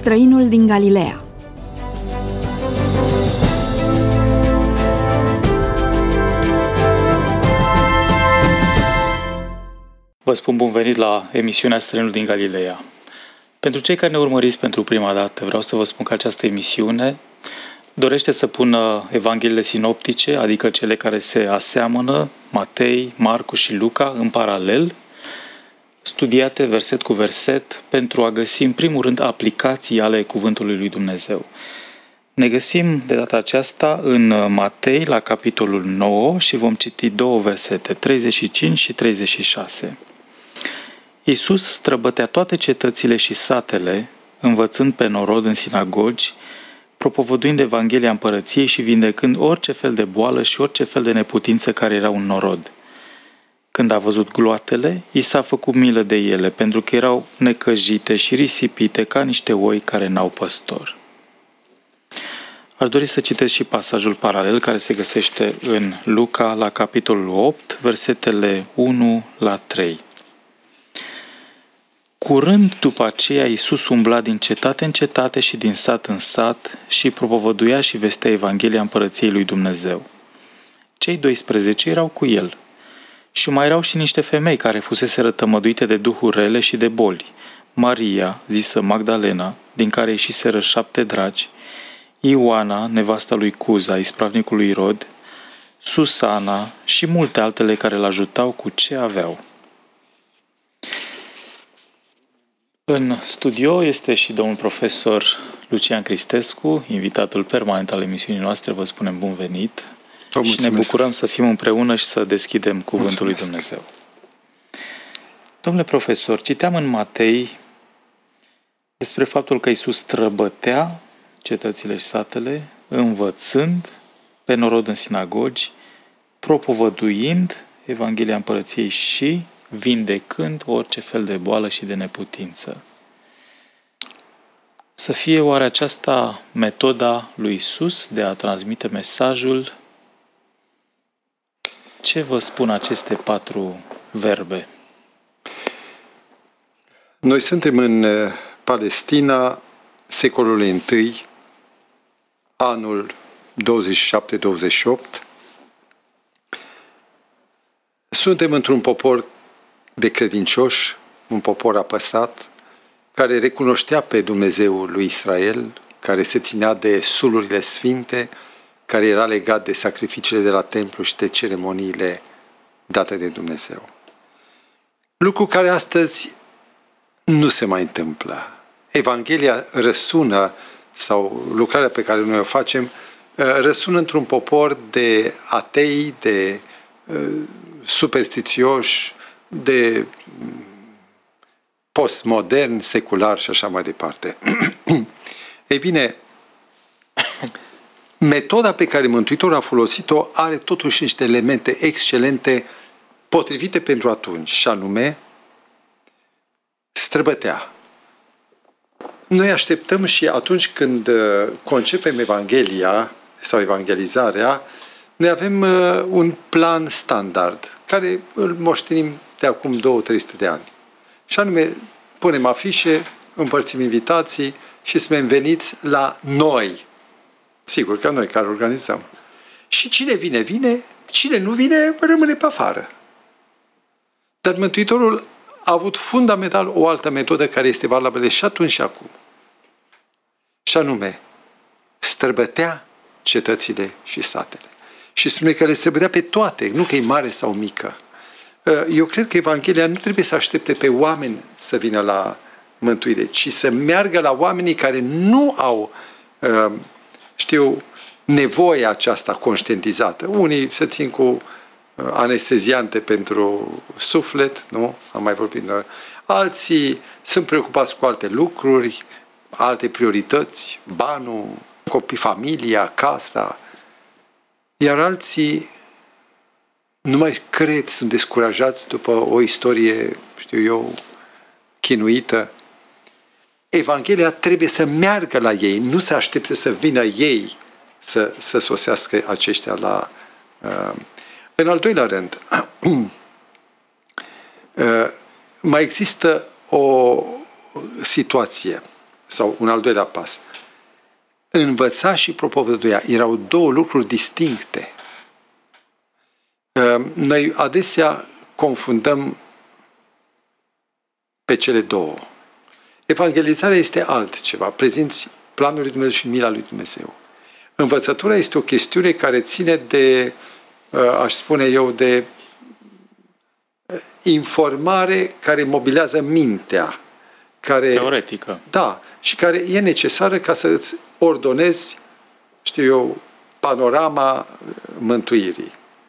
Străinul din Galileea. Vă spun bun venit la emisiunea Străinul din Galileea. Pentru cei care ne urmăriți pentru prima dată, vreau să vă spun că această emisiune dorește să pună evangheliile sinoptice, adică cele care se aseamănă, Matei, Marcu și Luca, în paralel, studiate verset cu verset, pentru a găsi în primul rând aplicații ale Cuvântului lui Dumnezeu. Ne găsim de data aceasta în Matei, la capitolul 9, și vom citi două versete, 35 și 36. Iisus străbătea toate cetățile și satele, învățând pe norod în sinagogi, propovăduind Evanghelia Împărăției și vindecând orice fel de boală și orice fel de neputință care erau în norod. Când a văzut gloatele, i s-a făcut milă de ele, pentru că erau necăjite și risipite ca niște oi care n-au păstor. Aș dori să citesc și pasajul paralel care se găsește în Luca, la capitolul 8, versetele 1 la 3. Curând după aceea, Iisus umbla din cetate în cetate și din sat în sat și propovăduia și vestea Evanghelia Împărăției lui Dumnezeu. Cei 12 erau cu el. Și mai erau și niște femei care fuseseră tămăduite de duhuri rele și de boli. Maria, zisă Magdalena, din care ieșiseră 7 dragi, Ioana, nevasta lui Cuza, ispravnicul lui Irod, Susana și multe altele care îl ajutau cu ce aveau. În studio este și domnul profesor Lucian Cristescu, invitatul permanent al emisiunii noastre. Vă spunem bun venit și ne bucurăm să fim împreună și să deschidem Cuvântul lui Dumnezeu. Domnule profesor, citeam în Matei despre faptul că Iisus străbătea cetățile și satele, învățând pe norod în sinagogi, propovăduind Evanghelia Împărăției și vindecând orice fel de boală și de neputință. Să fie oare aceasta metoda lui Iisus de a transmite mesajul? Ce vă spun aceste 4 verbe? Noi suntem în Palestina, secolul I, anul 27-28. Suntem într-un popor de credincioși, un popor apăsat, care recunoștea pe Dumnezeul lui Israel, care se ținea de sulurile sfinte, care era legat de sacrificiile de la templu și de ceremoniile date de Dumnezeu. Lucru care astăzi nu se mai întâmplă. Evanghelia răsună, sau lucrarea pe care noi o facem, răsună într-un popor de atei, de superstițioși, de postmodern, secular și așa mai departe. Ei bine, metoda pe care Mântuitorul a folosit-o are totuși niște elemente excelente potrivite pentru atunci, și anume străbătea. Noi așteptăm și atunci când concepem Evanghelia sau evangelizarea, noi avem un plan standard care îl moștenim de acum 200-300 de ani. Și anume, punem afișe, împărțim invitații și spunem veniți la noi. Sigur că noi care organizăm. Și cine vine, vine, cine nu vine, rămâne pe afară. Dar Mântuitorul a avut fundamental o altă metodă care este valabilă și atunci și acum. Și anume, străbătea cetățile și satele. Și spune că le străbătea pe toate, nu că e mare sau mică. Eu cred că Evanghelia nu trebuie să aștepte pe oameni să vină la mântuire, ci să meargă la oamenii care nu au, nevoia aceasta conștientizată. Unii se țin cu anesteziante pentru suflet, nu? Am mai vorbit noi. Alții sunt preocupați cu alte lucruri, alte priorități, banul, copii, familia, casa. Iar alții nu mai cred, sunt descurajați după o istorie, chinuită. Evanghelia trebuie să meargă la ei, nu să aștepte să vină ei să sosească aceștia la... În al doilea rând, mai există o situație sau un al doilea pas. Învăța și propovăduia erau două lucruri distincte. Noi adesea confundăm pe cele două. Evangelizarea este altceva. Prezinți planul lui Dumnezeu și mila lui Dumnezeu. Învățătura este o chestiune care ține de, aș spune eu, de informare care mobilează mintea. Teoretică. Da, și care e necesară ca să îți ordonezi, știu eu, panorama mântuirii.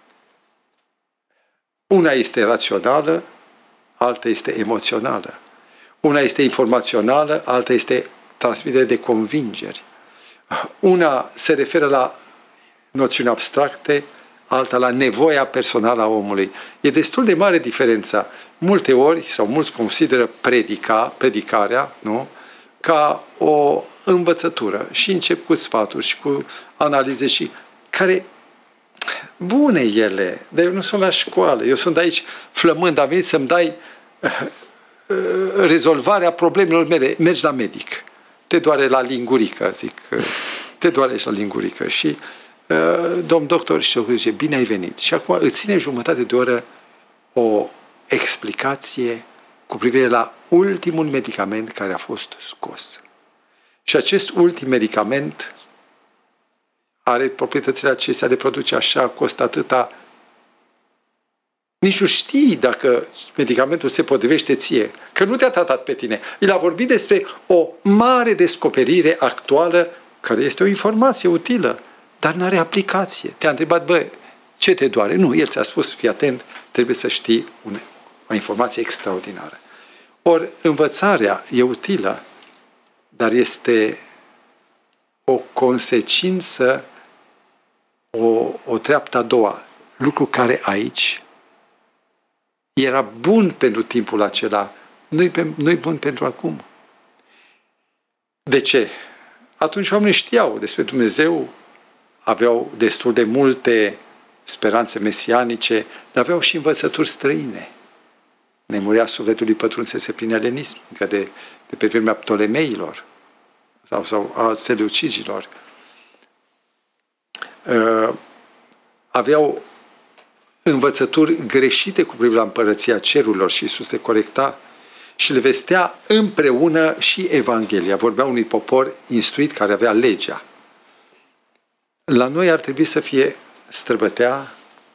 Una este rațională, alta este emoțională. Una este informațională, alta este transmitere de convingeri. Una se referă la noțiuni abstracte, alta la nevoia personală a omului. E destul de mare diferența. Multe ori, sau mulți consideră predicarea, nu? Ca o învățătură și încep cu sfaturi și cu analize și care bune ele, dar eu nu sunt la școală, eu sunt aici flămând, am venit să-mi dai rezolvarea problemelor mele. Mergi la medic, te doare la lingurică, zic, te doare și la lingurică și domn doctor și zice, bine ai venit. Și acum îți ține jumătate de oră o explicație cu privire la ultimul medicament care a fost scos. Și acest ultim medicament are proprietățile acestea, le produce așa, costă atâta. Nici nu știi dacă medicamentul se potrivește ție, că nu te-a tratat pe tine. El a vorbit despre o mare descoperire actuală, care este o informație utilă, dar nu are aplicație. Te-a întrebat, bă, ce te doare? Nu, el ți-a spus, fii atent, trebuie să știi o informație extraordinară. Ori învățarea e utilă, dar este o consecință, o treaptă a doua, lucru care aici era bun pentru timpul acela, nu-i bun pentru acum. De ce? Atunci oamenii știau despre Dumnezeu, aveau destul de multe speranțe mesianice, dar aveau și învățături străine. Nemuria sufletului pătrunsese prin elenism, încă de pe vremea Ptolemeilor sau a seleucizilor. Aveau învățături greșite cu privire la împărăția cerurilor și Iisus le corecta și le vestea împreună și Evanghelia. Vorbea unui popor instruit care avea legea. La noi ar trebui să fie străbătea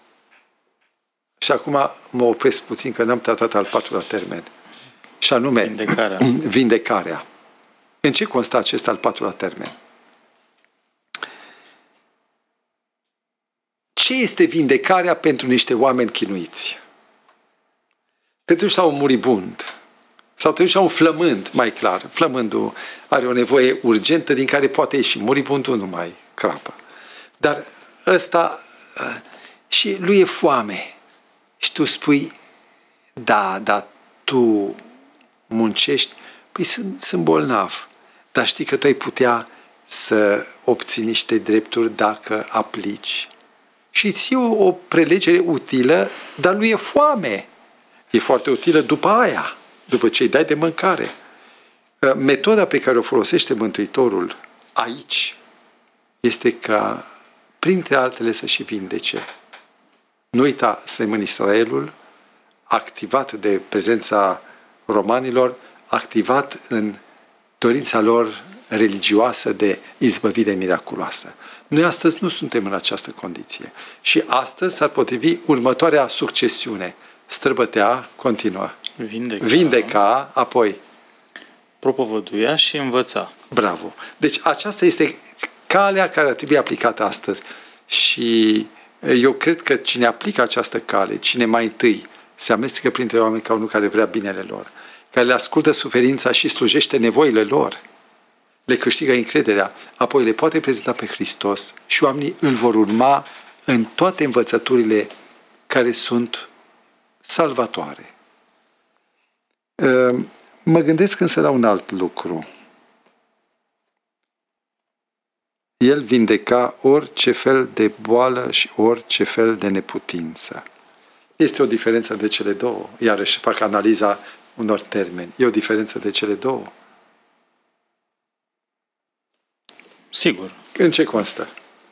și acum mă opresc puțin că n-am tratat al patrulea termen. Și anume vindecarea. În ce constă acest al patrulea termen? Ce este vindecarea pentru niște oameni chinuiți? Te duci la un muribund sau te duci la un flămând, mai clar. Flămândul are o nevoie urgentă din care poate ieși. Muribundul nu mai crapă. Dar ăsta și lui e foame. Și tu spui, da, tu muncești, păi sunt bolnav. Dar știi că tu ai putea să obții niște drepturi dacă aplici. Și îți e o prelegere utilă, dar lui e foame. E foarte utilă după aia, după ce îi dai de mâncare. Metoda pe care o folosește Mântuitorul aici este ca, printre altele, să și vindece. Nu uita, suntem în Israelul, activat de prezența romanilor, activat în dorința lor religioasă de izbăvire miraculoasă. Noi astăzi nu suntem în această condiție. Și astăzi s-ar potrivi următoarea succesiune. Străbătea, continuă. Vindeca, apoi propovăduia și învăța. Bravo. Deci aceasta este calea care ar trebui aplicată astăzi. Și eu cred că cine aplică această cale, cine mai întâi se amestecă printre oameni ca unul care vrea binele lor, care le ascultă suferința și slujește nevoile lor, le câștigă încrederea, apoi le poate prezenta pe Hristos și oamenii îl vor urma în toate învățăturile care sunt salvatoare. Mă gândesc însă la un alt lucru. El vindeca orice fel de boală și orice fel de neputință. Este o diferență de cele două. Iarăși fac analiza unor termeni. E o diferență de cele două. Sigur. În ce constă?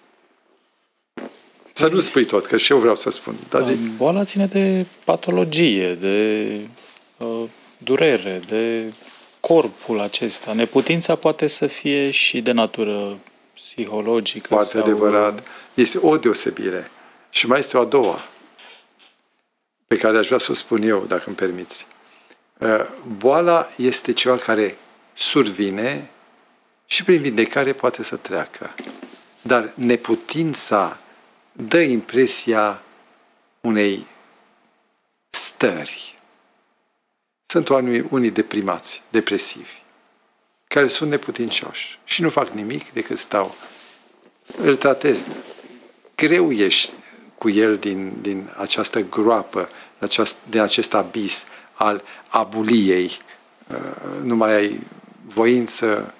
Să nu spui tot, că și eu vreau să spun. Dar zic, Boala ține de patologie, de durere, de corpul acesta. Neputința poate să fie și de natură psihologică. foarte sau... adevărat. Este o deosebire. Și mai este o a doua, pe care aș vrea să o spun eu, dacă îmi permiți. Boala este ceva care survine și prin vindecare poate să treacă. Dar neputința dă impresia unei stări. Sunt unii deprimați, depresivi, care sunt neputincioși și nu fac nimic decât stau. Îl tratez. Greu ești cu el din această groapă, din acest abis al abuliei. Nu mai ai voință,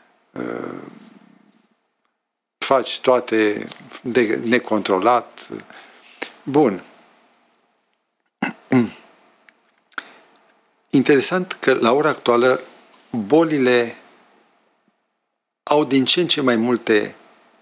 faci toate de necontrolat. Bun. Interesant că la ora actuală bolile au din ce în ce mai multe,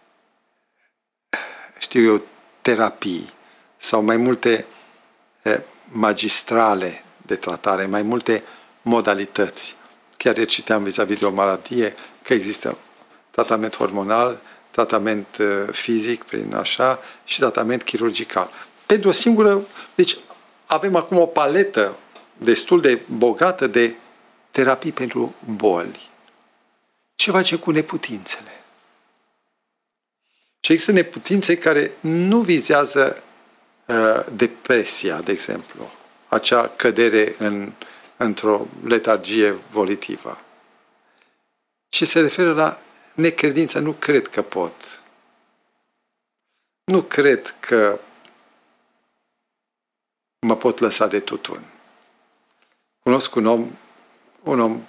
știu eu, terapii sau mai multe magistrale de tratare, mai multe modalități. Chiar eu citeam vis-a-vis de o maladie că există tratament hormonal, tratament fizic prin așa și tratament chirurgical. Pentru o singură... Deci avem acum o paletă destul de bogată de terapii pentru boli. Ce face cu neputințele? Și există neputințe care nu vizează depresia, de exemplu, acea cădere într-o letargie volitivă, ci se referă la necredință. Nu cred că pot. Nu cred că mă pot lăsa de tutun. Cunosc un om,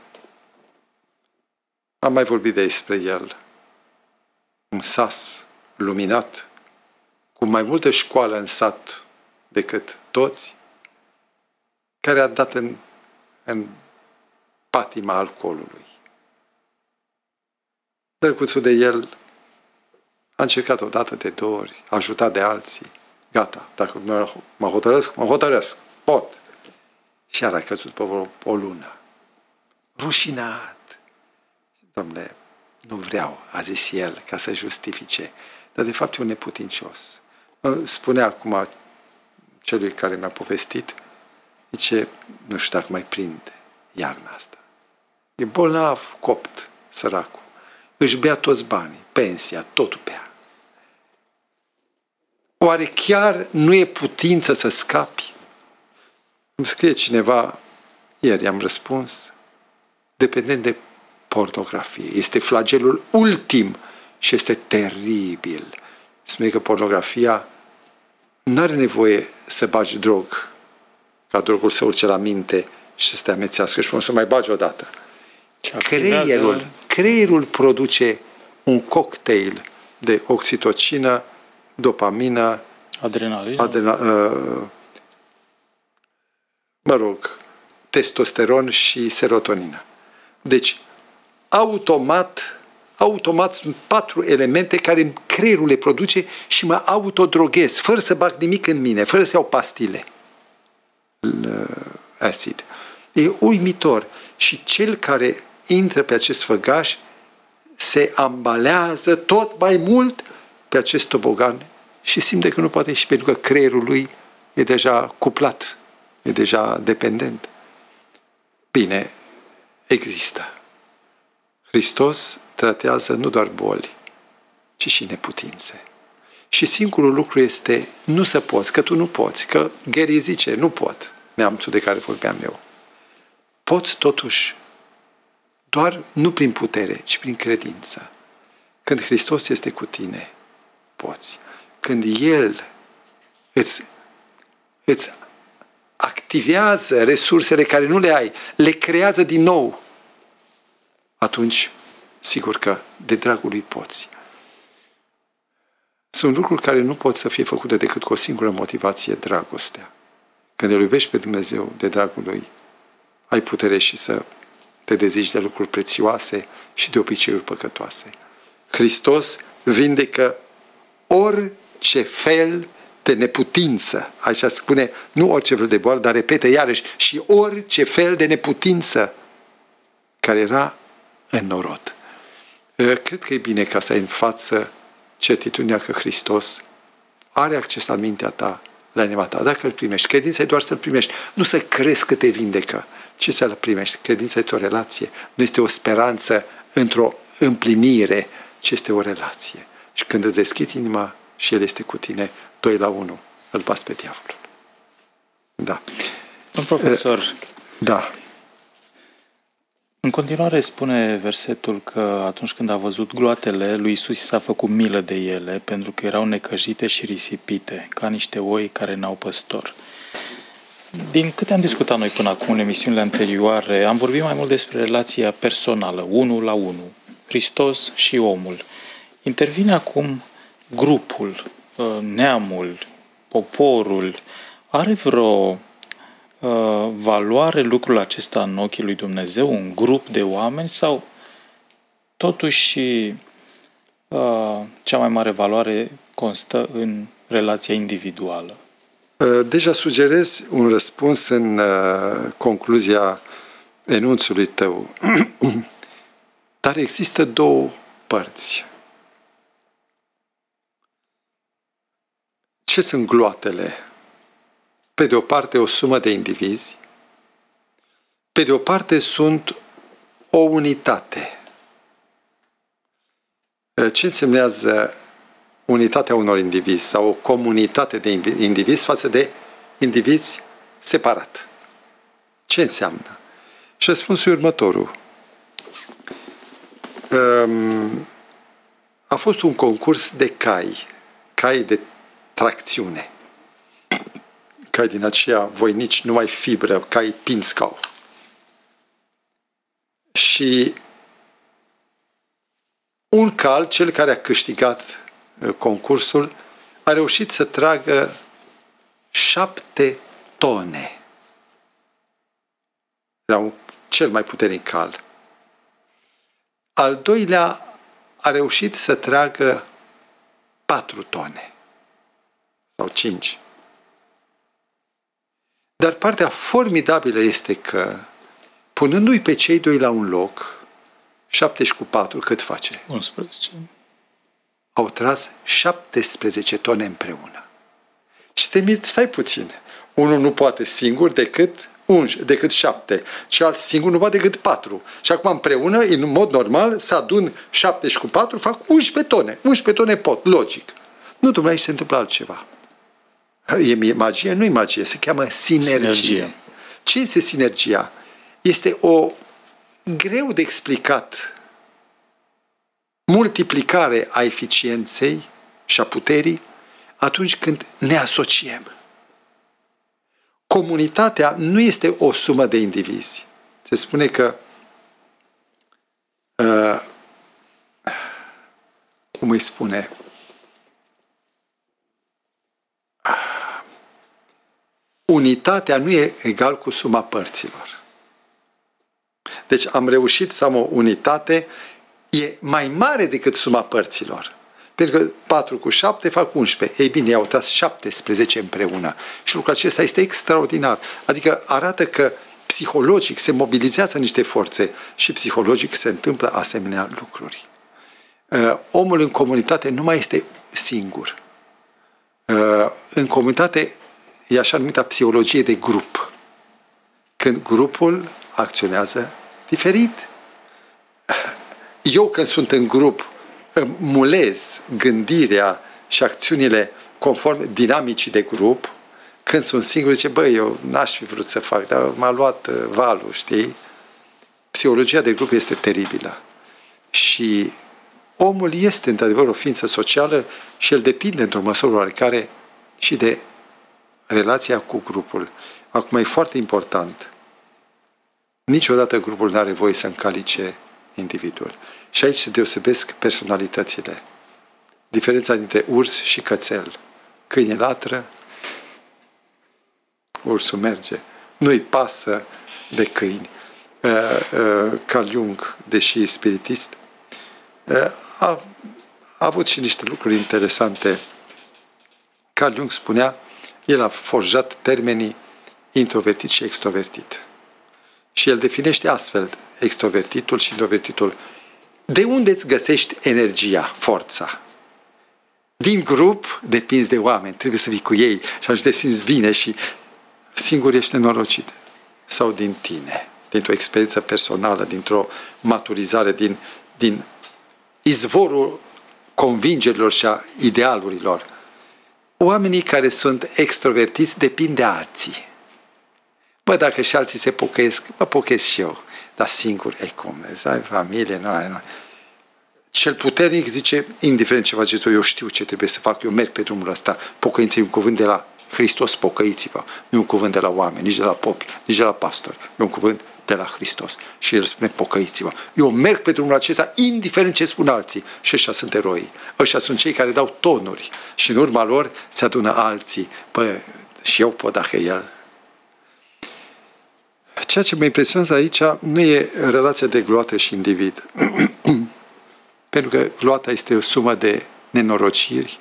am mai vorbit despre el, un sas luminat, cu mai multă școală în sat decât toți, care a dat în patima alcoolului. Drăguțul de el a încercat odată, de două ori, a ajutat de alții. Gata, dacă mă hotărăsc, pot. Și iar a căzut pe o lună. Rușinat. Dom'le, nu vreau, a zis el, ca să justifice. Dar de fapt e un neputincios. Spunea acum celui care mi-a povestit, zice, nu știu dacă mai prinde iarna asta. E bolnav, copt, săracul. Își bea toți banii, pensia, totul bea. Oare chiar nu e putință să scapi? Îmi scrie cineva, ieri am răspuns, dependent de pornografie. Este flagelul ultim și este teribil. Spune că pornografia nu are nevoie să bagi drog, ca drogul să urce la minte și să te amețească și să mai bagi odată. Creierul produce un cocktail de oxitocină, dopamină, adrenalină, testosteron și serotonină. Deci, automat sunt 4 elemente care creierul le produce și mă autodroghez, fără să bag nimic în mine, fără să iau pastile. Acid. E uimitor. Și cel care intră pe acest făgaș se ambalează tot mai mult pe acest tobogan și simte că nu poate ieși, pentru că creierul lui e deja cuplat, e deja dependent. Bine, există. Hristos tratează nu doar boli, ci și neputințe. Și singurul lucru este nu să poți, că tu nu poți, că Gary zice, nu pot, neamțul de care vorbeam eu. Poți totuși, doar nu prin putere, ci prin credință. Când Hristos este cu tine, poți. Când El îți activează resursele care nu le ai, le creează din nou, atunci, sigur că de dragul lui poți. Sunt lucruri care nu pot să fie făcute decât cu o singură motivație, dragostea. Când îl iubești pe Dumnezeu de dragul lui, ai putere și să te dezici de lucruri prețioase și de obiceiuri păcătoase. Hristos vindecă orice fel de neputință. Așa spune, nu orice fel de boală, dar repete iarăși, și orice fel de neputință care era în norod. Cred că e bine ca să ai în față certitudinea că Hristos are acces la mintea ta, la inima ta, dacă îl primești. Credința e doar să-l primești, nu să crezi că te vindecă, ci să-l primești. Credința este o relație, nu este o speranță într-o împlinire, ci este o relație. Și când îți deschizi inima și El este cu tine, 2-1, îl bați pe diavolul. Da. Domn profesor, da. În continuare spune versetul că atunci când a văzut gloatele, lui Iisus s-a făcut milă de ele, pentru că erau necăjite și risipite, ca niște oi care n-au păstor. Din câte am discutat noi până acum în emisiunile anterioare, am vorbit mai mult despre relația personală, unul la unul, Hristos și omul. Intervine acum grupul, neamul, poporul. Are vreo valoare lucrul acesta în ochii lui Dumnezeu, un grup de oameni, sau totuși cea mai mare valoare constă în relația individuală? Deja sugerez un răspuns în concluzia enunțului tău. Dar există două părți. Ce sunt gloatele? Pe de o parte o sumă de indivizi, pe de o parte sunt o unitate. Ce însemnează unitatea unor indivizi sau o comunitate de indivizi față de indivizi separat? Ce înseamnă? Și răspunsul e următorul. A fost un concurs de cai de tracțiune. Cai din aceea voinici, numai fibră, cai Pinzgau. Și un cal, cel care a câștigat concursul, a reușit să tragă 7 tone. Era cel mai puternic cal. Al doilea a reușit să tragă 4 tone. Sau 5. Dar partea formidabilă este că, punându-i pe cei doi la un loc, 7 cu 4, cât face? 11. Au tras 17 tone împreună. Și te miri, stai puțin. Unul nu poate singur decât 7. Celălalt singur nu poate decât 4. Și acum împreună, în mod normal, să adun 7 cu 4, fac 11 tone. 11 tone pot, logic. Nu, domnule, aici se întâmplă altceva. E magie? Nu e magie, se cheamă sinergie. Ce este sinergia? Este o greu de explicat multiplicare a eficienței și a puterii atunci când ne asociem. Comunitatea nu este o sumă de indivizi. Se spune că cum îi spune? Unitatea nu e egal cu suma părților. Deci am reușit să am o unitate, e mai mare decât suma părților. Pentru că 4 cu 7 fac 11. Ei bine, au tras 17 împreună. Și lucrul acesta este extraordinar. Adică arată că psihologic se mobilizează niște forțe și psihologic se întâmplă asemenea lucruri. Omul în comunitate nu mai este singur. În comunitate e așa numită psihologie de grup. Când grupul acționează diferit. Eu când sunt în grup îmi mulez gândirea și acțiunile conform dinamicii de grup. Când sunt singur, zice, băi, eu n-aș fi vrut să fac, dar m-a luat valul, știi? Psihologia de grup este teribilă. Și omul este, într-adevăr, o ființă socială și el depinde, într-o măsură oarecare, și de relația cu grupul. Acum e foarte important. Niciodată grupul nu are voie să încalice individul. Și aici se deosebesc personalitățile. Diferența dintre urs și cățel. Câine latră, ursul merge. Nu-i pasă de câini. Carl Jung, deși spiritist, A avut și niște lucruri interesante. Carl Jung spunea, el a forjat termenii introvertit și extrovertit. Și el definește astfel extrovertitul și introvertitul. De unde îți găsești energia, forța? Din grup depinzi de oameni, trebuie să vii cu ei și atunci te simți bine și singur ești nenorocit. Sau din tine, dintr-o experiență personală, dintr-o maturizare, din izvorul convingerilor și a idealurilor. Oamenii care sunt extrovertiți depind de alții. Bă, dacă și alții se pocăiesc, mă pocăiesc și eu. Dar singur, cum? Să ai familie, nu. Cel puternic zice, indiferent ce faceți, eu știu ce trebuie să fac, eu merg pe drumul ăsta. Pocăință e un cuvânt de la Hristos, pocăiți-vă. Nu e un cuvânt de la oameni, nici de la popi, nici de la pastori. E un cuvânt de la Hristos. Și El spune, pocăiți-vă. Eu merg pe drumul acesta, indiferent ce spun alții. Și ăștia sunt eroi. Ăștia sunt cei care dau tonuri. Și în urma lor se adună alții. Bă, și eu pot dacă El. Ceea ce mă impresionează aici nu e relația de gloată și individ. Pentru că gloata este o sumă de nenorociri,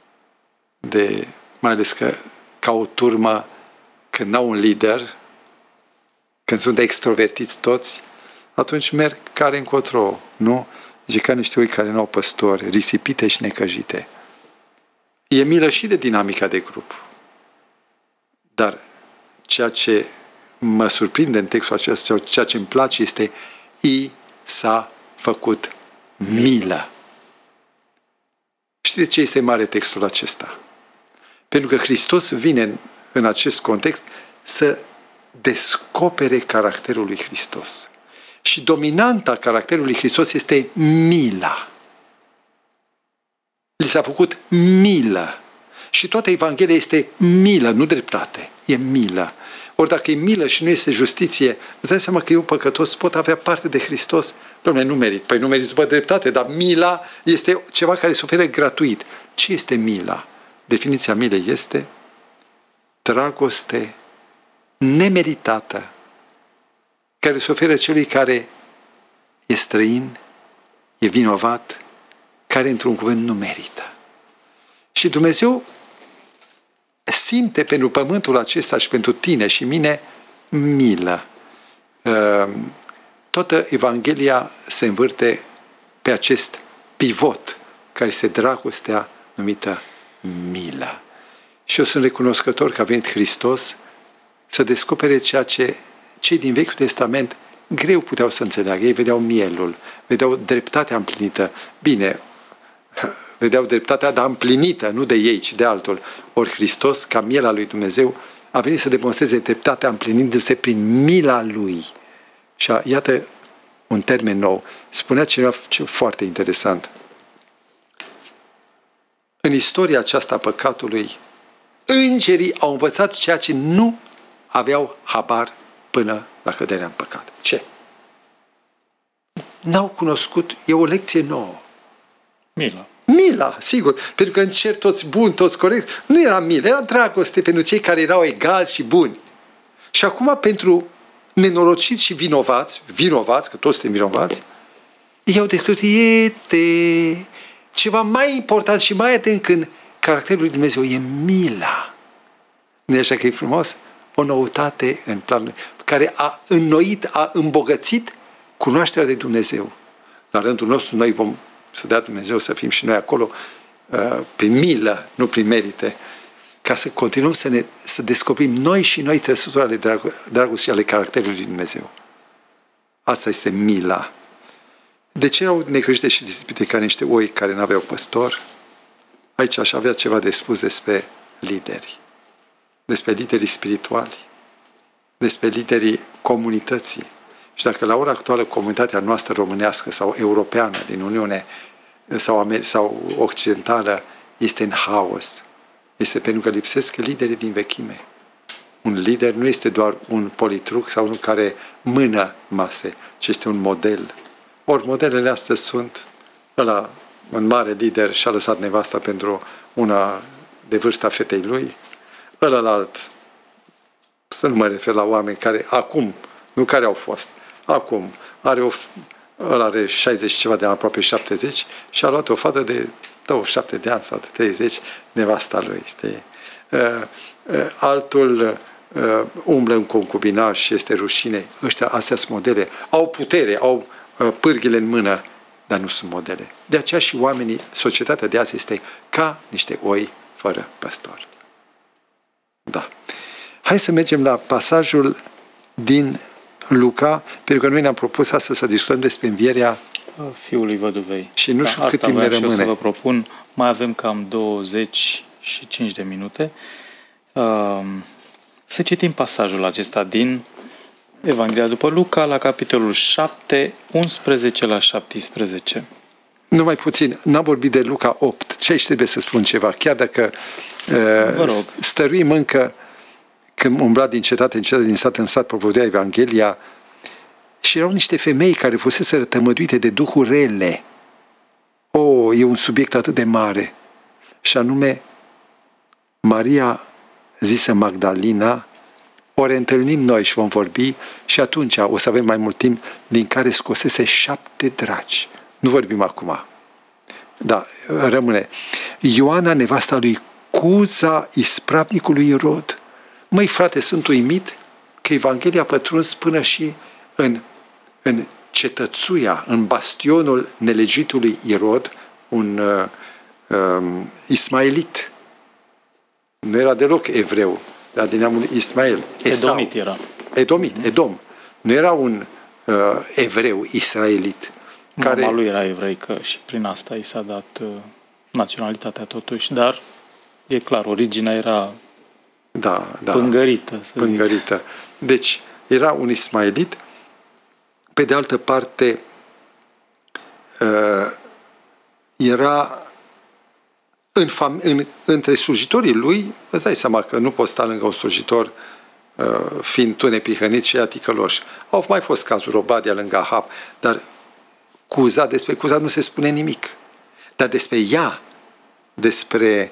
mai ales că ca o turmă, când n-au un lider, când sunt extrovertiți toți, atunci merg care încotro, nu? Zice ca niște oi care n-au păstori, risipite și necăjite. E milă și de dinamica de grup. Dar ceea ce mă surprinde în textul acesta, sau ceea ce îmi place, este I s-a făcut milă. Știți de ce este mare textul acesta? Pentru că Hristos vine în acest context să descopere caracterul lui Hristos. Și dominanta caracterului lui Hristos este mila. Li s-a făcut milă. Și toată Evanghelia este milă, nu dreptate. E milă. Ori dacă e milă și nu este justiție, îți dai seama că eu, păcătos, pot avea parte de Hristos? Doamne, nu merit. Păi nu merit după dreptate, dar mila este ceva care se oferă gratuit. Ce este mila? Definiția milei este dragoste nemeritată, care se oferă celui care e străin, e vinovat, care, într-un cuvânt, nu merită. Și Dumnezeu simte pentru pământul acesta și pentru tine și mine milă. Toată Evanghelia se învârte pe acest pivot care este dragostea numită milă. Și eu sunt recunoscător că a venit Hristos să descopere ceea ce cei din Vechiul Testament greu puteau să înțeleagă. Ei vedeau mielul, vedeau dreptatea împlinită. Bine, vedeau dreptatea, dar împlinită, nu de ei, ci de altul. Ori Hristos, ca miel al lui Dumnezeu, a venit să demonstreze dreptatea împlinindu-se prin mila Lui. Și iată un termen nou. Spunea cineva foarte interesant. În istoria aceasta a păcatului, îngerii au învățat ceea ce nu aveau habar până la căderea în păcat. Ce? N-au cunoscut, e o lecție nouă. Mila. Mila, sigur, pentru că în cer toți buni, toți corecți, nu era milă, era dragoste pentru cei care erau egali și buni. Și acum pentru nenorociți și vinovați, că toți suntem vinovați, ei au descoperit ceva mai important și mai adânc în caracterul lui Dumnezeu, e mila. Nu e așa că e frumos? O noutate în planul care a înnoit, a îmbogățit cunoașterea de Dumnezeu. La rândul nostru, noi vom să dea Dumnezeu să fim și noi acolo prin milă, nu prin merite, ca să continuăm să descoperim noi și noi trăsături ale dragostei ale caracterului lui Dumnezeu. Asta este mila. De ce erau necăjite și disipite ca niște oi care n-aveau păstor? Aici aș avea ceva de spus despre lideri. Despre liderii spirituali. Despre liderii comunității. Și dacă la ora actuală comunitatea noastră românească sau europeană din Uniune sau occidentală este în haos, este pentru că lipsesc liderii din vechime. Un lider nu este doar un politruc sau unul care mână mase, ci este un model. Ori modelele astea sunt ăla, un mare lider și-a lăsat nevasta pentru una de vârsta fetei lui, ălălalt, să nu mă refer la oameni care acum, nu care au fost, acum are ăla are 60 ceva de ani, aproape 70, și a luat o fată de 27 de ani sau de 30, nevasta lui, știi? Altul umblă în concubinaj și este rușine. Astea sunt modele. Au putere, au pârghile în mână, dar nu sunt modele. De aceea și oamenii, societatea de azi este ca niște oi fără păstor. Da. Hai să mergem la pasajul din Luca, pentru că noi ne-am propus astăzi să discutăm despre învierea fiului văduvei. Și nu știu cât timp ne rămâne. Să vă propun, mai avem cam 25 de minute. Să citim pasajul acesta din Evanghelia după Luca, la capitolul 7, 11 la 17. Numai puțin, n-am vorbit de Luca 8. Ce aici trebuie să spun ceva? Chiar dacă stăruim încă când umbla din cetate în cetate, din sat în sat, propovădea Evanghelia, și erau niște femei care fuseseră tămăduite de duhuri rele. E un subiect atât de mare. Și anume, Maria zisă Magdalena, o reîntâlnim noi și vom vorbi și atunci o să avem mai mult timp, din care scosese 7 dragi. Nu vorbim acum. Da, rămâne. Ioana, nevasta lui Cuza, ispravnicului Irod. Măi, frate, sunt uimit că Evanghelia a pătruns până și în cetățuia, în bastionul nelegitului Irod, un ismaelit. Nu era deloc evreu, era din neamul Ismael. Edomit era. Edom. Nu era un evreu israelit. Mama lui era evreică și prin asta i s-a dat naționalitatea totuși, dar e clar, originea era pângărită. Pângărită. Deci, era un ismaelit. Pe de altă parte, era între slujitorii lui, îți dai seama că nu poți sta lângă un slujitor fiind tu neprihănit și ea ticăloș. Au mai fost cazuri, Obadia lângă Ahab, dar despre Cuza nu se spune nimic. Dar despre ea, despre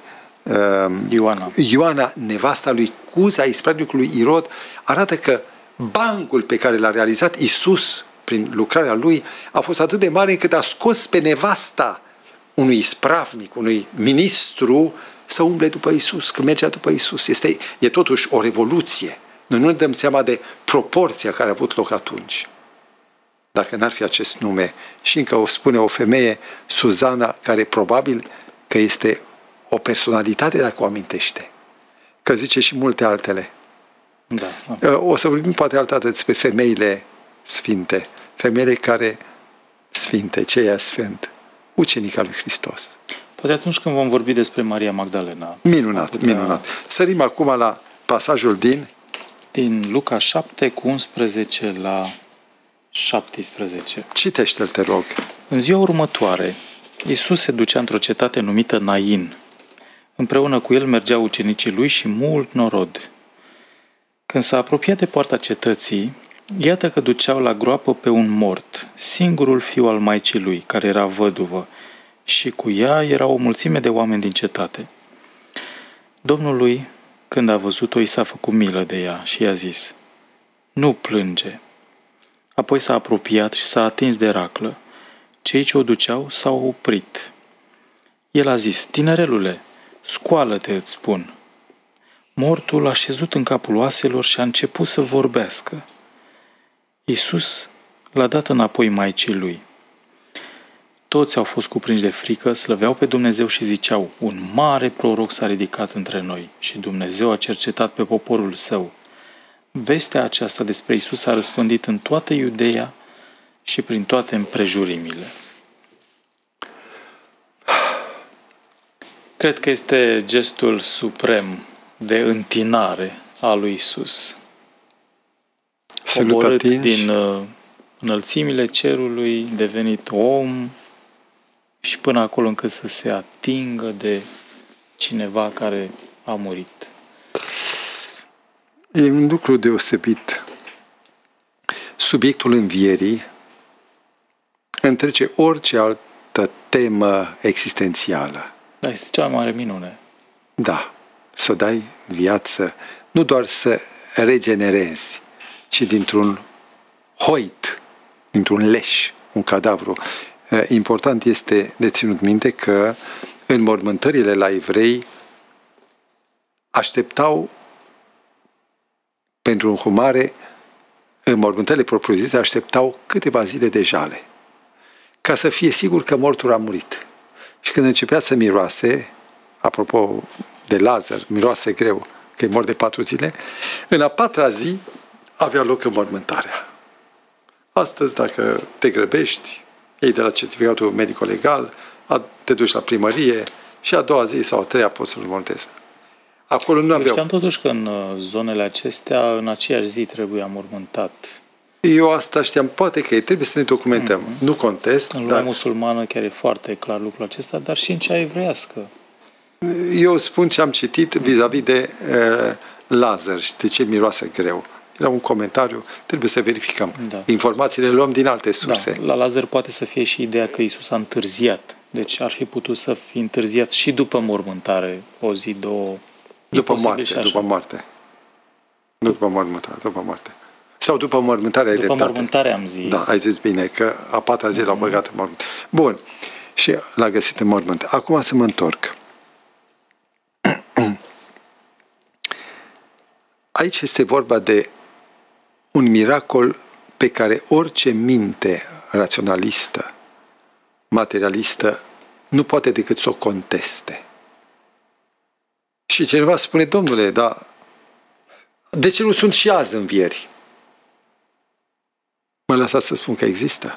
Ioana, nevasta lui Cuza, ispravnicului Irod, arată că bancul pe care l-a realizat Iisus prin lucrarea lui a fost atât de mare încât a scos pe nevasta unui ispravnic, unui ministru să umble după Iisus, că mergea după Iisus. E totuși o revoluție. Noi nu ne dăm seama de proporția care a avut loc atunci. Dacă n-ar fi acest nume. Și încă o spune o femeie, Suzana, care probabil că este o personalitate, dacă o amintește. Că zice și multe altele. Da. O să vorbim poate altă dată despre femeile sfinte. Femeile care sfinte, ce e sfânt? Ucenica lui Hristos. Poate atunci când vom vorbi despre Maria Magdalena. Minunat. Sărim acum la pasajul din Luca 7 cu 11 la 17. Citește-l, te rog. În ziua următoare, Iisus se ducea într-o cetate numită Nain. Împreună cu el mergeau ucenicii lui și mult norod. Când s-a apropiat de poarta cetății, iată că duceau la groapă pe un mort, singurul fiu al maicii lui, care era văduvă, și cu ea era o mulțime de oameni din cetate. Domnului, când a văzut-o, i s-a făcut milă de ea și i-a zis: nu plânge. Apoi s-a apropiat și s-a atins de raclă. Cei ce o duceau s-au oprit. El a zis: tinerelule, scoală-te, îți spun. Mortul a șezut în capul oaselor și a început să vorbească. Iisus l-a dat înapoi maicii lui. Toți au fost cuprinși de frică, slăveau pe Dumnezeu și ziceau: un mare proroc s-a ridicat între noi și Dumnezeu a cercetat pe poporul său. Vestea aceasta despre Iisus a răspândit în toată Iudeea și prin toate împrejurimile. Cred că este gestul suprem de întinare a lui Iisus. Coborât din înălțimile cerului, devenit om și până acolo încât să se atingă de cineva care a murit. E un lucru deosebit. Subiectul învierii întrece orice altă temă existențială. Da, este cea mai mare minune. Da, să dai viață, nu doar să regenerezi, ci dintr-un hoit, dintr-un leș, un cadavru. Important este de ținut minte că în mormântările la evrei așteptau pentru înhumare, în mormântările propriu-zise, așteptau câteva zile de jale, ca să fie sigur că mortul a murit. Și când începea să miroase, apropo de Lazar, miroase greu, că e mort de 4 zile, în a 4-a zi avea loc înmormântarea. Astăzi, dacă te grăbești, iei de la certificatul medico-legal, te duci la primărie și a 2-a zi sau a 3-a poți să-l mormântezi. Acolo nu aveau. Știam totuși că în zonele acestea, în aceeași zi trebuia mormântat. Eu asta știam, poate că trebuie să ne documentăm. Nu contest, În lumea dar musulmană chiar e foarte clar lucrul acesta, dar și în cea evreiască. eu spun ce am citit vis-a-vis de Lazar și de ce miroase greu. Era un comentariu, trebuie să verificăm. Da. Informațiile le luăm din alte surse. Da, la Lazar poate să fie și ideea că Iisus a întârziat. Deci ar fi putut să fi întârziat și după mormântare, o zi, două. După moarte, după moarte. Nu după mormântare, după moarte. Sau după mormântare ai După dreptate. mormântare am zis. Da, ai zis bine, că a 4-a zi l-au băgat în mormânt. Bun. Și l-a găsit în mormânt. Acum să mă întorc. Aici este vorba de un miracol pe care orice minte raționalistă, materialistă, nu poate decât să o conteste. Și cineva spune, domnule, dar de ce nu sunt și azi învieri? Mă lăsați să spun că există.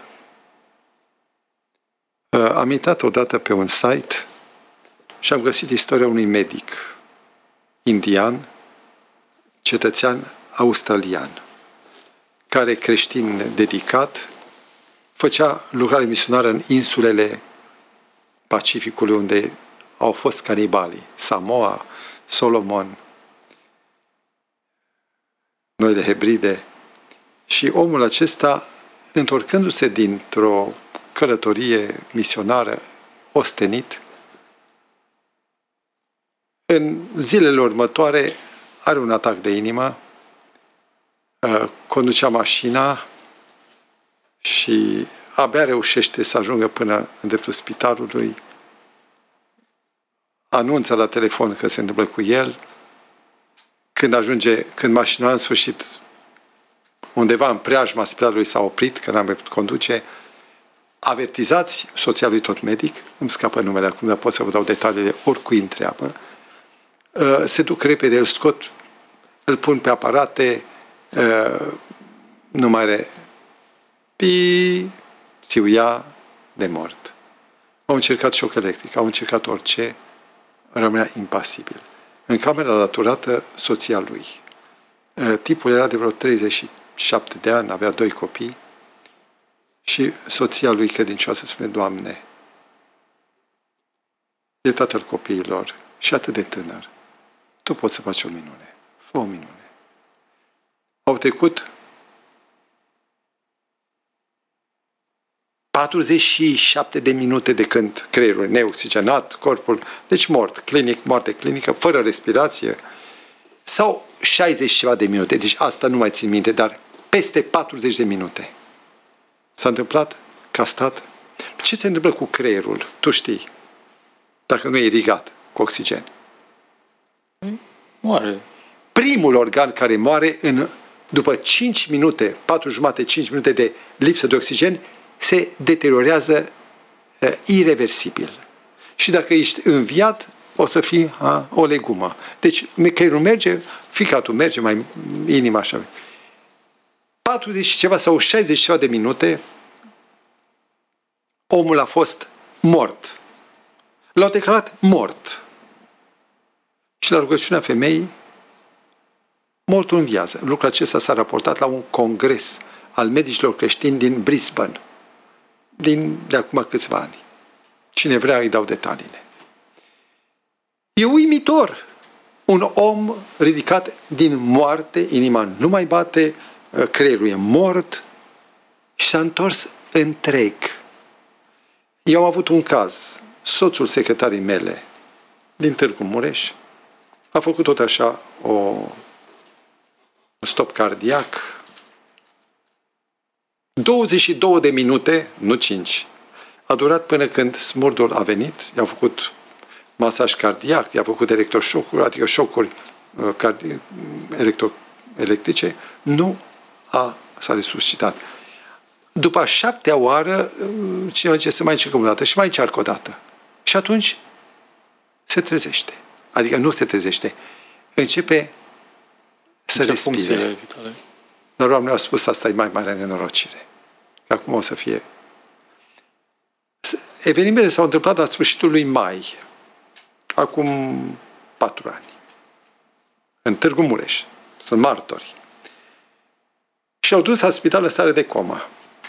Am intrat odată pe un site și am găsit istoria unui medic indian, cetățean australian, care, creștin dedicat, făcea lucrare misionară în insulele Pacificului, unde au fost canibalii, Samoa, Solomon, Noile Hebride. Și omul acesta, întorcându-se dintr-o călătorie misionară ostenit, în zilele următoare are un atac de inimă, conducea mașina și abia reușește să ajungă până în dreptul spitalului, anunță la telefon că se întâmplă cu el, când mașina în sfârșit undeva în preajma spitalului s-a oprit, că n-am mai putut conduce, avertizați, soția lui tot medic, îmi scapă numele acum, dar pot să vă dau detaliile, oricui întreabă, se duc repede, îl scot, îl pun pe aparate, nu mai are țiuia de mort. Au încercat șoc electric, au încercat orice, rămânea impasibil. În camera laturată, soția lui. Tipul era de vreo 37 de ani, avea 2 copii și soția lui credincioasă spune, Doamne, e tatăl copiilor și atât de tânăr. Tu poți să faci o minune. Fă o minune. Au trecut 47 de minute de când creierul neoxigenat, corpul, deci mort, moarte clinică, fără respirație, sau 60 ceva de minute, deci asta nu mai țin minte, dar peste 40 de minute. S-a întâmplat că a stat. Ce se întâmplă cu creierul? Tu știi, dacă nu e irigat cu oxigen. Moare. Primul organ care moare după 5 minute, 4,5-5 minute de lipsă de oxigen, se deteriorează ireversibil. Și dacă ești înviat, o să fii o legumă. Deci creierul merge, ficatul merge, mai inima așa. 40 și ceva sau 60 ceva de minute, omul a fost mort. L-au declarat mort. Și la rugăciunea femeii, mortul înviază. Lucrul acesta s-a raportat la un congres al medicilor creștini din Brisbane, de acum câțiva ani. Cine vrea îi dau detaliile. E uimitor. Un om ridicat din moarte, inima nu mai bate, creierul e mort și s-a întors întreg. Eu am avut un caz. Soțul secretarii mele din Târgu Mureș a făcut tot așa un stop cardiac 22 de minute, nu 5. A durat până când smurdul a venit, i-a făcut masaj cardiac, i-a făcut electroșocuri, adică șocuri electrice, nu s-a resuscitat. După a 7-a oară, cineva zice să mai încercăm o dată și mai încearcă o dată. Și atunci se trezește. Adică nu se trezește. Începe să respire. Dar oamenii au spus asta e mai mare nenorocire. Acum o să fie. Evenimentele s-au întâmplat la sfârșitul lui mai, acum 4 ani. În Târgu Mureș. Sunt martori. Și au dus la spital în stare de comă.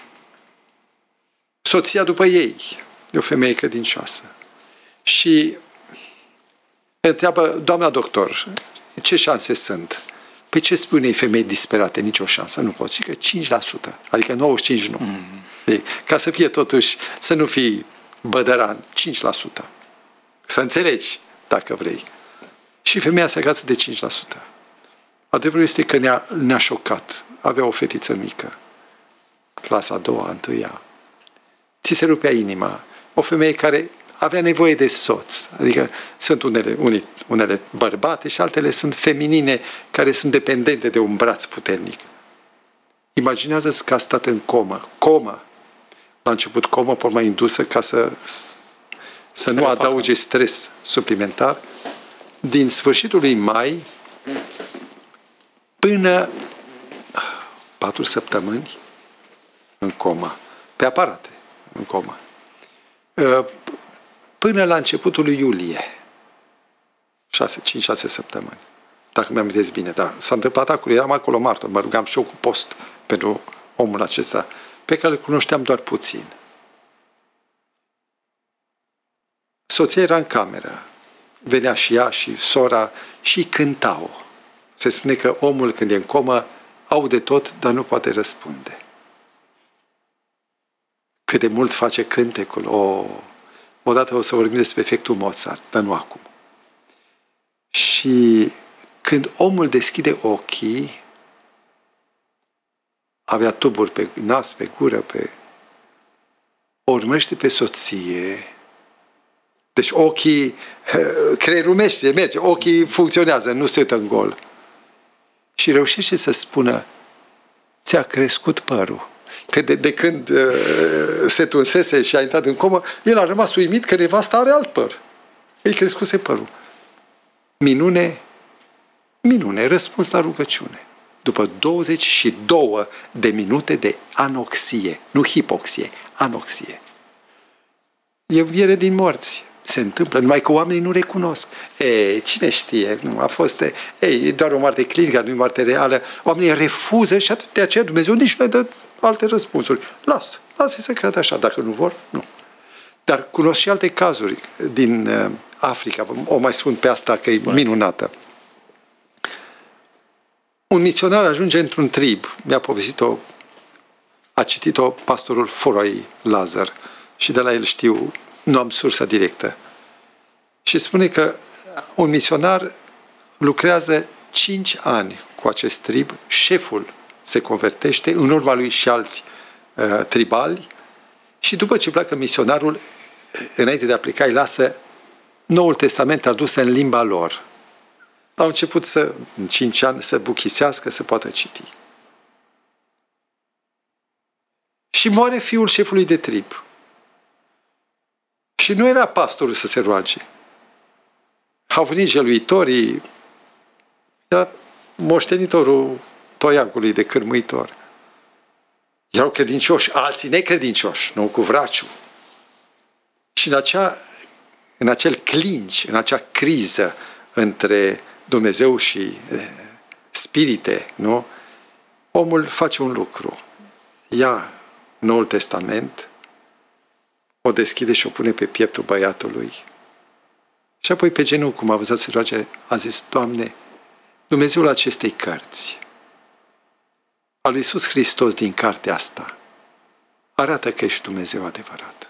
Soția după ei, e o femeie credincioasă. Și întreabă, doamna doctor, ce șanse sunt? Păi ce spune unei femei disperate? Nicio șansă, nu pot. Zic că 5%, adică 95% nu. Ca să fie totuși, să nu fii bădăran, 5%. Să înțelegi, dacă vrei. Și femeia se agață de 5%. Adevărul este că ne-a șocat. Avea o fetiță mică, clasa a doua, a întâia. Ți se rupea inima. O femeie care avea nevoie de soț. Adică sunt unele bărbate și altele sunt feminine care sunt dependente de un braț puternic. Imaginează-ți că a stat în comă. Comă. La început comă, pe urmă indusă ca să nu adauge stres suplimentar. Din sfârșitul lui mai până 4 săptămâni în comă. Pe aparate în comă. Până la începutul lui iulie. 5-6 săptămâni. Dacă mi-am amintesc bine, da. S-a întâmplat acolo, eram acolo martor, mă rugam și eu cu post pentru omul acesta, pe care îl cunoșteam doar puțin. Soția era în cameră. Venea și ea și sora și cântau. Se spune că omul când e în comă aude tot, dar nu poate răspunde. Cât de mult face cântecul. Odată o să vorbim despre efectul Mozart, dar nu acum. Și când omul deschide ochii, avea tuburi pe nas, pe gură, o urmărește pe soție. Deci ochii, creierul merge, ochii funcționează, nu se uită în gol. Și reușește să spună, ți-a crescut părul. Că de când se tunsese și a intrat în comă, el a rămas uimit că nevasta are alt păr. Îi crescuse părul. Minune, răspuns la rugăciune. După 22 de minute de anoxie, nu hipoxie, anoxie. E înviere din morți. Se întâmplă, numai că oamenii nu recunosc. Cine știe? Nu a fost. E doar o moarte clinică, nu e moarte reală. Oamenii refuză și atât de aceea Dumnezeu nici nu le dă alte răspunsuri. Lasă-i să creadă așa. Dacă nu vor, nu. Dar cunosc și alte cazuri din Africa. O mai spun pe asta că e minunată. Un misionar ajunge într-un trib. Mi-a povestit-o, a citit-o pastorul Foroi Lazar. Și de la el știu, nu am sursa directă. Și spune că un misionar lucrează 5 ani cu acest trib, șeful se convertește, în urma lui și alți tribali, și după ce pleacă misionarul, înainte de a pleca, îi lasă Noul Testament tradus în limba lor. Au început în 5 ani, să buchisească, să poată citi. Și moare fiul șefului de trib. Și nu era pastorul să se roage. Au venit jeluitorii, era moștenitorul toiagului de cârmuitor. Erau credincioși, alții necredincioși, nu cu vraciu. Și în acel clinch, în acea criză între Dumnezeu și spirite, nu? Omul face un lucru. Ia Noul Testament, o deschide și o pune pe pieptul băiatului. Și apoi pe genul, cum a văzut să roage, a zis, Doamne, Dumnezeul acestei cărți, al lui Iisus Hristos din cartea asta, arată că ești Dumnezeu adevărat.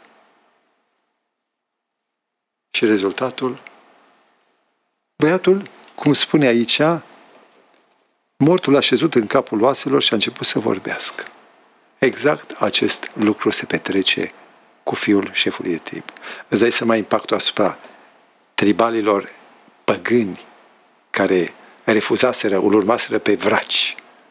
Și rezultatul? Băiatul, cum spune aici, mortul a șezut în capul oaselor și a început să vorbească. Exact acest lucru se petrece cu fiul șefului de trib. Îți dai seama impactul asupra tribalilor păgâni care refuzaseră, îl urmaseră pe vraci.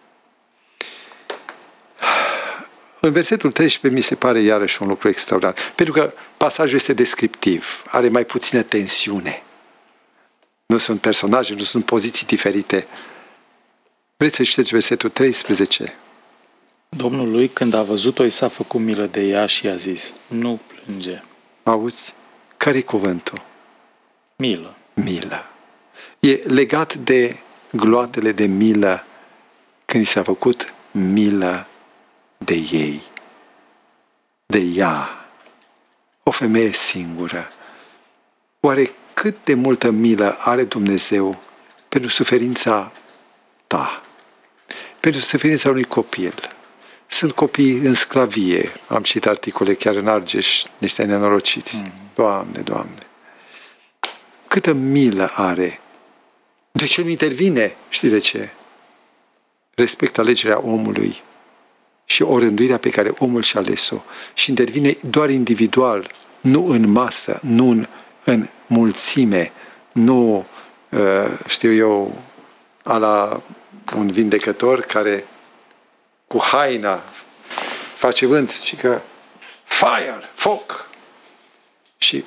În versetul 13 mi se pare iarăși un lucru extraordinar, pentru că pasajul este descriptiv, are mai puțină tensiune. Nu sunt personaje, nu sunt poziții diferite. Vreți să citeți versetul 13? Domnul lui, când a văzut-o, i s-a făcut milă de ea și i-a zis: nu plânge. Auzi? Care-i cuvântul? Milă. Milă. E legat de gloatele de milă când i s-a făcut milă de ei, de ea, o femeie singură. Oare cât de multă milă are Dumnezeu pentru suferința ta, pentru suferința unui copil? Sunt copii în sclavie, am citit articole chiar în Argeș, niște nenorociți. Doamne, Doamne! Câtă milă are! De ce nu intervine? Știi de ce? Respectă alegerea omului și orânduirea pe care omul și-a ales-o și intervine doar individual, nu în masă, nu în mulțime, nu, știu eu, ala un vindecător care cu haina face vânt și că fire, foc și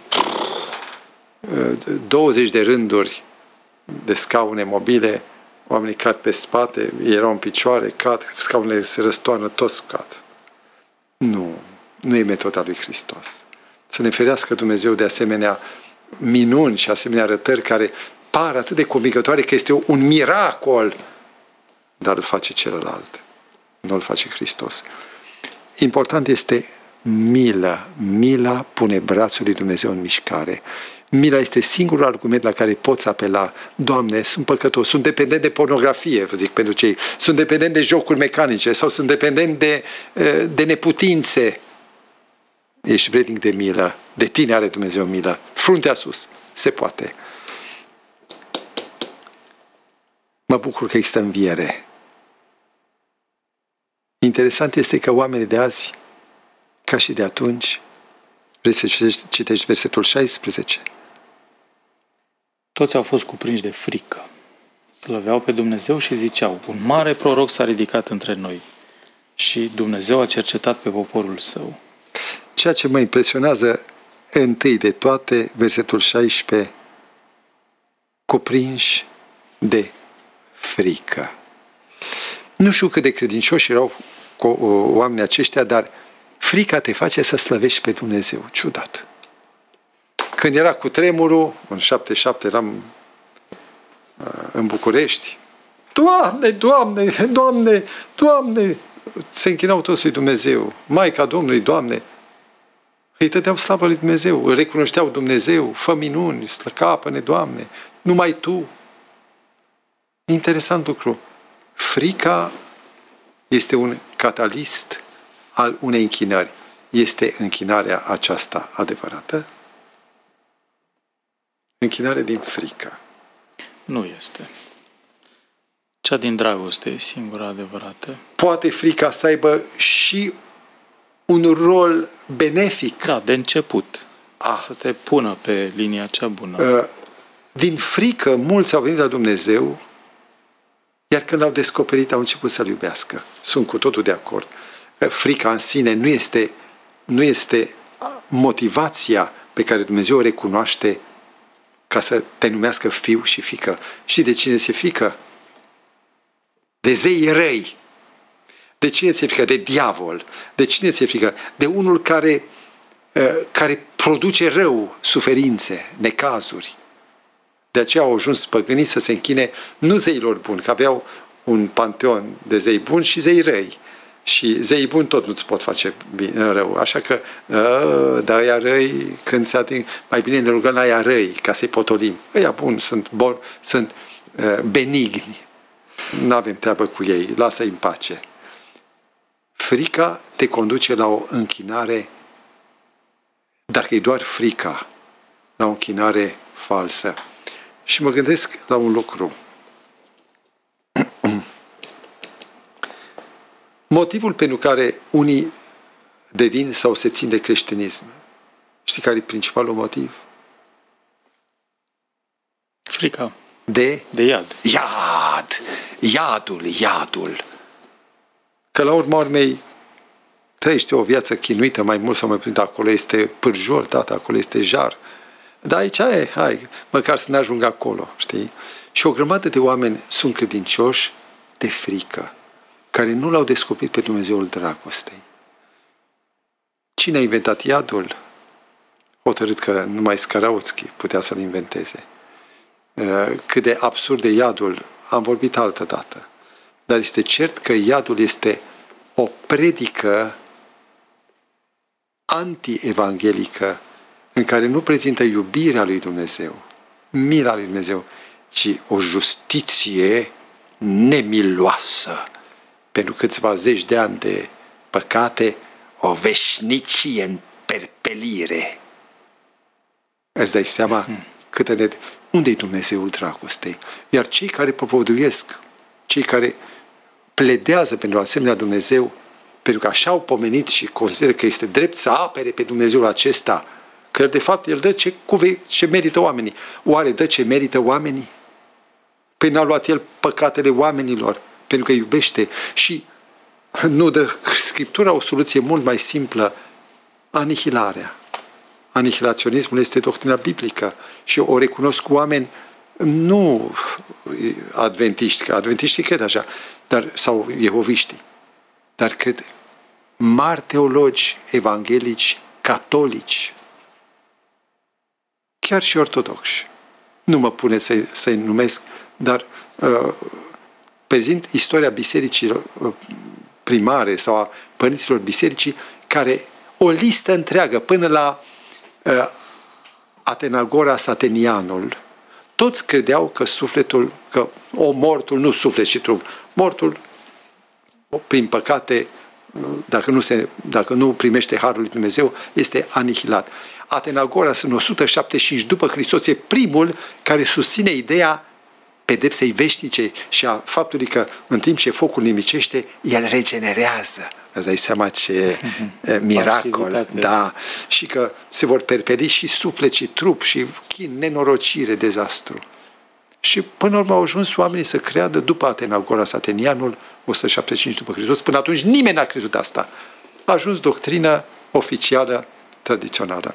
20 de rânduri de scaune mobile, oamenii cad pe spate, erau în picioare, cad, scaunele se răstoarnă, toți cad. Nu e metoda lui Hristos. Să ne ferească Dumnezeu de asemenea minuni și asemenea arătări care par atât de convingătoare că este un miracol, dar îl face celălalt. Nu îl face Hristos. Important este milă. Mila pune brațul lui Dumnezeu în mișcare. Mila este singurul argument la care poți apela. Doamne, sunt păcătos, sunt dependent de pornografie, vă zic pentru cei, sunt dependent de jocuri mecanice sau sunt dependent de neputințe. Ești vrednic de milă. De tine are Dumnezeu milă. Fruntea sus. Se poate. Mă bucur că există înviere. Interesant este că oamenii de azi, ca și de atunci, vrei să citești versetul 16? Toți au fost cuprinși de frică. Slăveau pe Dumnezeu și ziceau: un mare proroc s-a ridicat între noi și Dumnezeu a cercetat pe poporul său. Ceea ce mă impresionează întâi de toate, versetul 16, cuprinși de frică. Nu știu cât de credincioși erau oamenii aceștia, dar frica te face să slăvești pe Dumnezeu. Ciudat. Când era cu tremurul, în 77 eram în București, Doamne, Doamne, Doamne, Doamne, se închinau toți lui Dumnezeu. Maica Domnului, Doamne, îi dădeau slavă lui Dumnezeu, îl recunoșteau Dumnezeu, fă minuni, slăcapă-ne, Doamne, numai Tu. Interesant lucru. Frica este un catalist al unei închinări. Este închinarea aceasta adevărată? Închinare din frică. Nu este. Cea din dragoste e singura adevărată. Poate frica să aibă și un rol benefic. Da, de început. Să te pună pe linia cea bună. Din frică, mulți au venit la Dumnezeu, iar când l-au descoperit, au început să-L iubească. Sunt cu totul de acord. Frica în sine nu este motivația pe care Dumnezeu o recunoaște ca să te numească fiu și fiică. Și de cine ți-e frică? De zei răi. De cine ți-e frică? De diavol. De cine ți-e frică? De unul care produce rău, suferințe, necazuri. De aceea au ajuns păgânii să se închine nu zeilor buni, că aveau un panteon de zei buni și zei răi. Și zeii buni tot nu-ți pot face rău. Așa că, dar ăia răi, când se ating, mai bine ne rugăm la ăia răi, ca să-i potolim. Ăia buni sunt benigni. Nu avem treabă cu ei, lasă-i în pace. Frica te conduce la o închinare, dacă e doar frica, la o închinare falsă. Și mă gândesc la un lucru. Motivul pentru care unii devin sau se țin de creștinism. Știi care e principalul motiv? Frica. De iad. Iadul. Că la urma urmei trăiește o viață chinuită, mai mult sau mai puțin, acolo este pârjol, tata, acolo este jar. Dar aici hai, măcar să ne ajungă acolo, știi? Și o grămadă de oameni sunt credincioși de frică, care nu l-au descoperit pe Dumnezeul dragostei. Cine a inventat iadul? Hotărât că numai Scaraoțchi putea să-l inventeze. Cât de absurd de iadul, am vorbit altă dată. Dar este cert că iadul este o predică anti-evanghelică în care nu prezintă iubirea lui Dumnezeu, mila lui Dumnezeu, ci o justiție nemiloasă pentru câțiva zeci de ani de păcate, o veșnicie în perpelire. Îți dai seama unde e Dumnezeul dragostei? Iar cei care propovăduiesc, cei care pledează pentru asemenea Dumnezeu, pentru că așa au pomenit și consideră că este drept să apere pe Dumnezeul acesta, că de fapt El dă ce merită oamenii. Oare dă ce merită oamenii? Păi n-a luat El păcatele oamenilor, pentru că iubește. Și nu dă Scriptura o soluție mult mai simplă: anihilarea. Anihilaționismul este doctrina biblică și o recunosc oameni nu adventiști, că adventiștii cred așa, sau jehoviștii, dar cred mari teologi evanghelici, catolici, chiar și ortodoxi. Nu mă pune să-i numesc, dar prezint istoria bisericii primare sau a părinților bisericii, care o listă întreagă până la Atenagoras Atenianul, toți credeau că mortul, nu suflet și trup, mortul prin păcate, dacă nu primește harul lui Dumnezeu, este anihilat. Atenagoras în 175 după Hristos e primul care susține ideea pedepsei veșnice și a faptului că în timp ce focul nimicește, el regenerează. Îți dai seama ce miracol. Da. Și că se vor perperi și suflet și trup și chin, nenorocire, dezastru. Și până la urmă au ajuns oamenii să creadă după Atenagoras Atenianul, 175 după Hristos. Până atunci nimeni n-a crezut asta. A ajuns doctrină oficială, tradițională.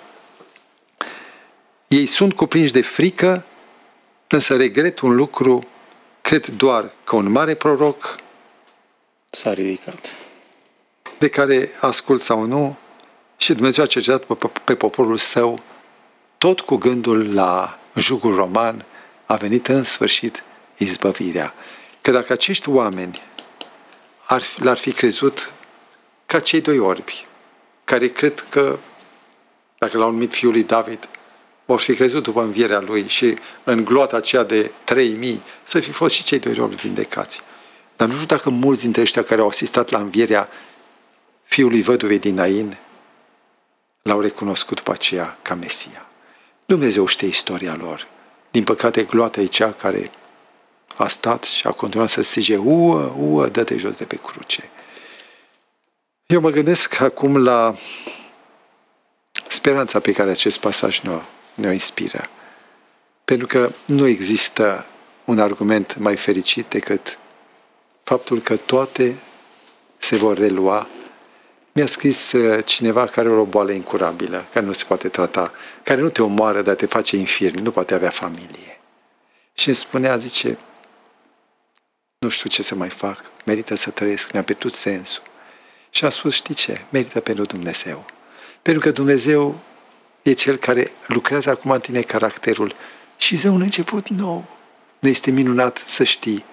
Ei sunt cuprinși de frică, însă regret un lucru, cred doar că un mare proroc s-a ridicat, de care ascult sau nu, și Dumnezeu a cercetat pe poporul său, tot cu gândul la jugul roman, a venit în sfârșit izbăvirea. Că dacă acești oameni l-ar fi crezut ca cei doi orbi, care cred că, dacă l-au numit fiul lui David, vor fi crezut după învierea lui și în gloata aceea de 3000 să fi fost și cei doi orbi vindecați. Dar nu știu dacă mulți dintre ăștia care au asistat la învierea fiului văduvei din Nain l-au recunoscut după aceea ca Mesia. Dumnezeu știe istoria lor. Din păcate, gloata e cea care a stat și a continuat să strige: uă, dă-te jos de pe cruce. Eu mă gândesc acum la speranța pe care acest pasaj ne-o inspiră. Pentru că nu există un argument mai fericit decât faptul că toate se vor relua. Mi-a scris cineva care are o boală incurabilă, care nu se poate trata, care nu te omoară, dar te face infirm, nu poate avea familie. Și îmi spunea, zice, nu știu ce să mai fac, merită să trăiesc, mi-a pierdut sensul. Și a spus, știi ce? Merită pentru Dumnezeu. Pentru că Dumnezeu e Cel care lucrează acum în tine caracterul și dă un început nou. Nu este minunat să știi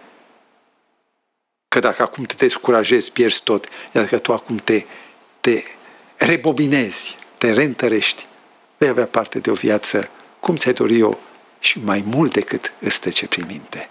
că dacă acum te descurajezi, pierzi tot, iar dacă tu acum te rebobinezi, te reîntărești, vei avea parte de o viață cum ți-ai dori eu și mai mult decât îți trece prin minte.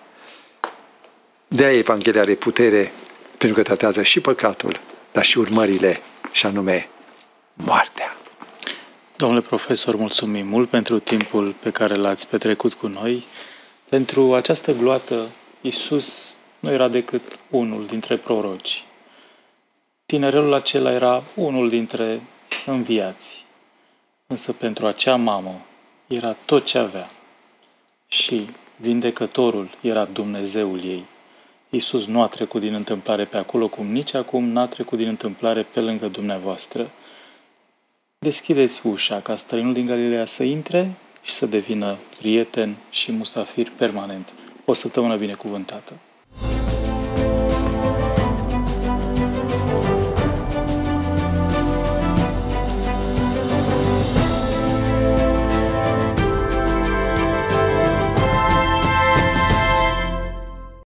De-aia Evanghelia are putere, pentru că tratează și păcatul, dar și urmările, și anume moartea. Domnule profesor, mulțumim mult pentru timpul pe care l-ați petrecut cu noi. Pentru această gloată, Iisus nu era decât unul dintre proroci. Tinerelul acela era unul dintre înviați, însă pentru acea mamă era tot ce avea și vindecătorul era Dumnezeul ei. Iisus nu a trecut din întâmplare pe acolo, cum nici acum n-a trecut din întâmplare pe lângă dumneavoastră. Deschideți ușa ca străinul din Galileea să intre și să devină prieten și musafir permanent. O săptămână binecuvântată!